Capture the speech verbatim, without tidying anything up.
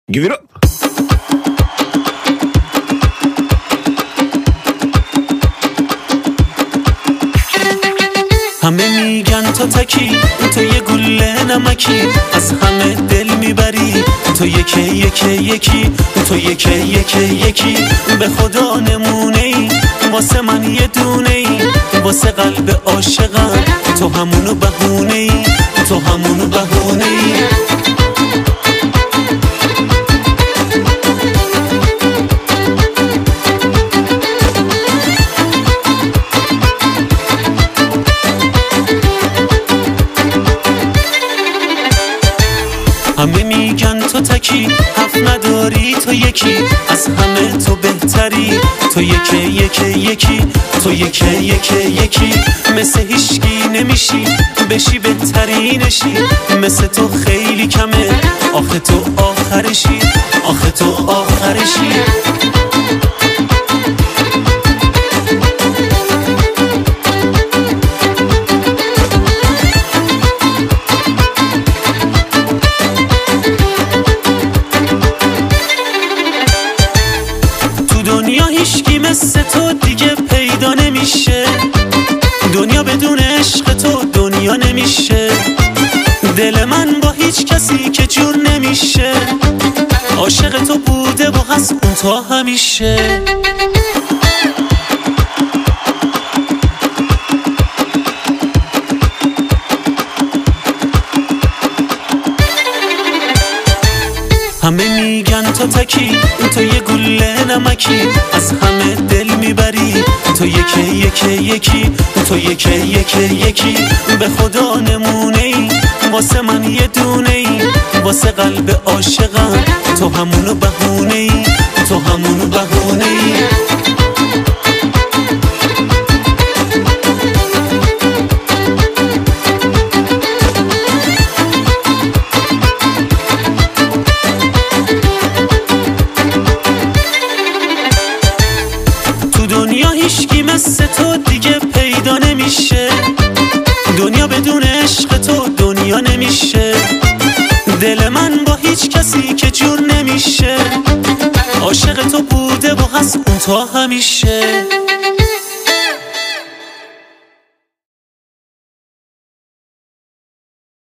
Give it up. همه میگن تو تکی، تو یه گله نمکی، از همه دل میبری، تو یکی یکی یکی، تو یکی یکی یکی، به خدا نمونه ای، واسه من یه دونه ای، واسه قلب عاشقم تو همونو بهونه ای، تو همونو بهونه ای. همه میگن تو تکی، حرف نداری تو یکی، از همه تو بهتری، تو یکی یکی یکی، تو یکی یکی یکی، مثل هیچکی نمیشی، بشی بهترینشی، مثل تو خیلی کمه، آخه تو آخرشی، آخه تو آخرشی. دنیا هیچکی مثل تو دیگه پیدا نمیشه، دنیا بدون عشق تو دنیا نمیشه، دل من با هیچ کسی که جور نمیشه، عاشق تو بوده و هست اون تا همیشه. همه میگن تو تکی، تو یه گله نمکی، از همه دل میبری، تو یکی یکی یکی، تو یکی یکی یکی، به خدا نمونه ای، واسه من یه دونه ای، واسه قلب عاشقم تو همونو بهونه ای، تو همونو بهونه ای. دنیا هیچکی مثل تو دیگه پیدا نمیشه، دنیا بدون عشق تو دنیا نمیشه، دل من با هیچ کسی که جور نمیشه، عاشق تو بوده و هست اون تا همیشه.